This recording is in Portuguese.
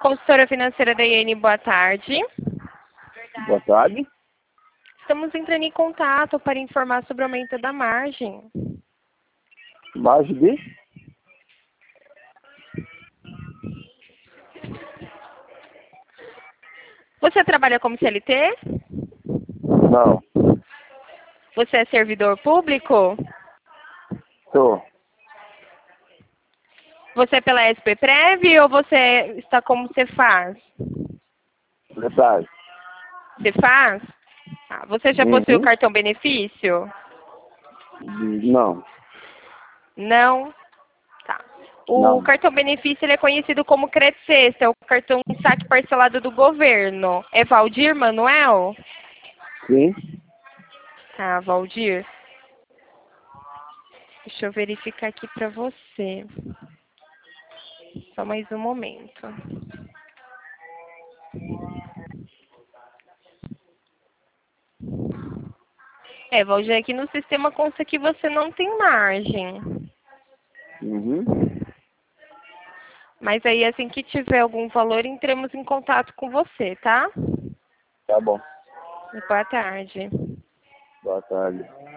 consultora financeira da IN, boa tarde. Boa tarde. Estamos entrando em contato para informar sobre o aumento da margem. Margem de? Você trabalha como CLT? Não. Você é servidor público? Sou. Você é pela SPPrev ou você está como Cefaz? Verdade. Cefaz? Ah, você já possui o cartão benefício? Não. Não? Tá. O Não. cartão benefício ele é conhecido como Credicesta, é o cartão saque parcelado do governo. É Valdir Manuel? Sim. Tá, Valdir. Deixa eu verificar aqui para você. Só mais um momento. Valdir, aqui no sistema consta que você não tem margem. Uhum. Mas aí, assim que tiver algum valor, entremos em contato com você, tá? Tá bom. Boa tarde. Boa tarde.